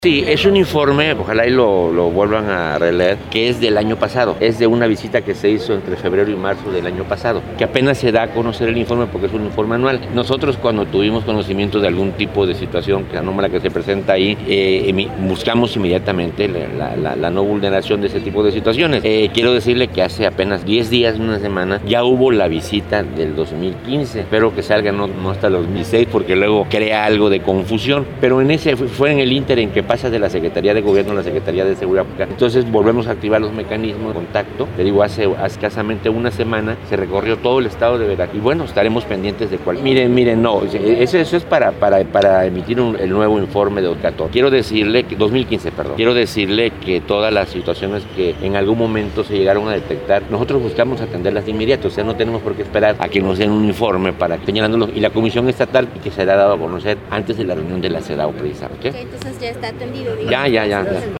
Sí, es un informe, ojalá y lo vuelvan a releer, que es del año pasado. Es de una visita que se hizo entre febrero y marzo del año pasado, que apenas se da a conocer el informe porque es un informe anual. Nosotros cuando tuvimos conocimiento de algún tipo de situación que anómala que se presenta ahí, buscamos inmediatamente la no vulneración de ese tipo de situaciones. Quiero decirle que hace apenas 10 días, una semana, ya hubo la visita del 2015. Espero que salga no hasta el 2006 porque luego crea algo de confusión, pero fue en el ínter en que pasa de la Secretaría de Gobierno a la Secretaría de Seguridad Pública. Entonces volvemos a activar los mecanismos de contacto. Le digo, hace escasamente una semana se recorrió todo el estado de Veracruz. Y bueno, estaremos pendientes de cuál. Miren, no, eso es para emitir el nuevo informe de 2014. Quiero decirle que 2015, perdón. Quiero decirle que todas las situaciones que en algún momento se llegaron a detectar, nosotros buscamos atenderlas de inmediato. O sea, no tenemos por qué esperar a que nos den un informe para señalándolo. Y la Comisión Estatal que será dado a conocer antes de la reunión de la CEDAW precisamente. Okay, entonces ya está atendido, digamos. Ya.